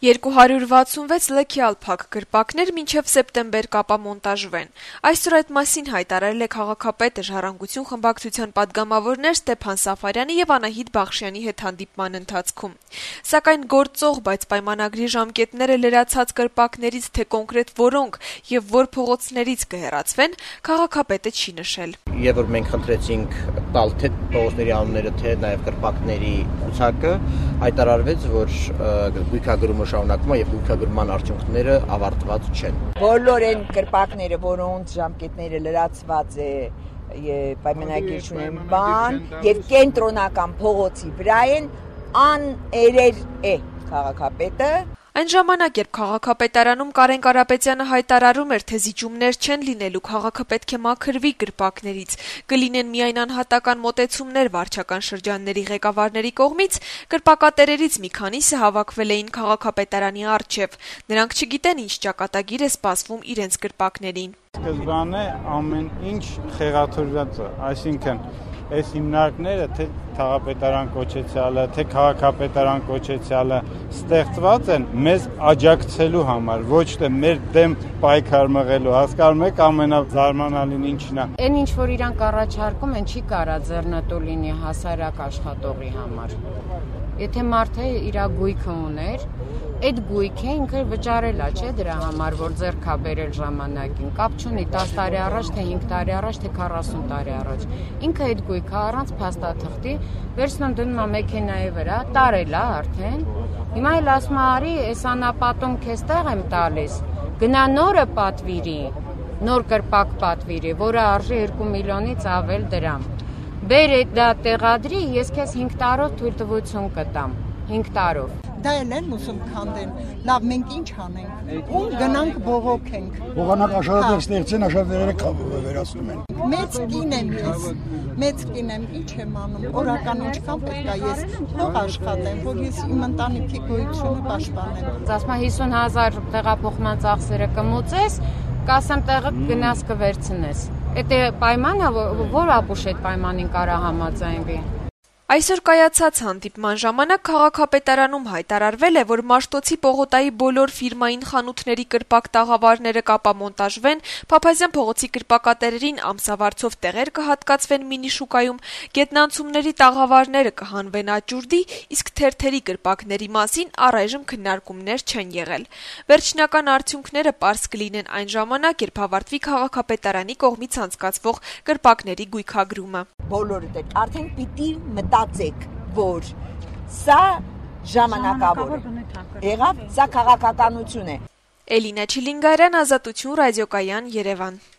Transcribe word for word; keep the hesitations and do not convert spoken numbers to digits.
երկու հարյուր վաթսունվեց լեքյալ փակ կրպակներ մինչև սեպտեմբեր կապամոնտաժվեն։ Այսօր այդ մասին հայտարարել է քաղաքապետը Ժառանգություն խմբակցության падգամավորներ Ստեփան Սաֆարյանի եւ Անահիտ Բախշյանի հետ հանդիպման ընթացքում։ Սակայն գործող, բայց պայմանագրի ժամկետները լրացած կրպակներից թե կոնկրետ որոնք եւ որ փողոցներից կհեռացվեն, քաղաքապետը չի նշել։ Եվ որ մենք խնդրեցինք տալ թե փողոցների անունները, թե նաեւ կրպակների ցուցակը, հայտարարվեց, որ գույքագրումը շարունակվում է եւ գույքագրման արդյունքները ավարտված չեն։ Բոլոր այն կրպակները, որոնց ժամկետները լրացված է պայմանագիր ունեն բան եւ կենտրոնական փողոցի վրա են, աներեր է քաղաքապետը։ Այն ժամանակ, երբ քաղաքապետարանում Կարեն Կարապետյանը հայտարարում էր, թե զիջումներ չեն լինելու, քաղաքը պետք է մաքրվի կրպակներից, կլինեն միայն անհատական մոտեցումներ վարչական շրջանների ղեկավարների կողմից, կրպակատերերից մի քանիսը հավաքվել էին քաղաքապետարանի առջև։ Նրանք չգիտեն ինչ ճակատագիր է սպասվում իրենց կրպակներին։ Սկզբանե ամեն ինչ խեղաթյուրված է, այսինքն այս հիմնարկները, թե քաղաքապետարան կոչեցյալը, թե քաղաքապետարան կոչեցյալը ստեղծված են մեզ աջակցելու համար, ոչ թե մեր դեմ պայքար մղելու։ Հասկանում եք, ամենազարմանալին ինչն է։ Այն ինչ որ իրանք առաջարկում են, չի կարա ձեռնտու լինի հասարակ աշխատողի համար։ Եթե մարդը իր գույքը ուներ, այդ գույքը ինքը վճարել է, չէ՞ դրա համար, որ ձեռք է բերել ժամանակին, կապ չունի տասը տարի առաջ, թե հինգ տարի առաջ, թե քառասուն տարի առաջ։ Ինքը այդ գույքը առանց փաստաթղթի վերցնում դնում է մեքենայի վրա, տարել է արդեն։ Հիմա էլ ասում է, արի, այս անապատում քեզ տեղ եմ տալիս, գնա նորը պատվիրի, նոր կրպակ պատվիրի, որը արժի երկու միլիոնից ավել դրամ։ Բեր դա տեղադրի, ես քեզ հինգ տարով թույլտվություն կտամ, հինգ տարով։ Դա էլ են ուսում քանդեն, լավ մենք ինչ անենք, ում գնանք բողոքենք։ Բողանակ աշխատել ստեղծեն, աշխատելերը վերացնում են։ Մեծ կին եմ ես, մեծ կին եմ, ինչ եմ անում, օրական ինչքան պետք է ես փող աշխատեմ, որ ես իմ ընտանիքի գոյությունը պաշտպանեմ։ Ասում եմ հիսուն հազար տեղափոխման ծախսերը կմուծես, կասեմ տեղը գնաս կվերցնես։ Եթե պայմանը, որ ապուշ այդ պայմանին կարա համաձայնվի։ Այսօր կայացած հանդիպման ժամանակ քաղաքապետարանում հայտարարվել է, որ Մաշտոցի Պողոտայի բոլոր ֆիրմային խանութների կրպակ տաղավարները կապամոնտաժվեն, Փափազյան փողոցի կրպակատերերին ամսավարձով տեղեր կհատկացվեն մինիշուկայում, գետնանցումների տաղավարները կհանվեն աճուրդի, իսկ թերթերի կրպակների մասին առայժմ քննարկումներ չեն եղել։ Վերջնական արդյունքները պարզ կլինեն այն ժամանակ, երբ ավարտվի քաղաքապետարանի կողմից անցկացվող կրպակների գույքագրումը։ Բոլորդ եք արդեն պիտի մտածեք, որ սա ժամանակավոր է։ Եղավ, սա քաղաքականություն է։ Էլինա Չիլինգարյան, Ազատություն, ռադիոկայան, Երևան։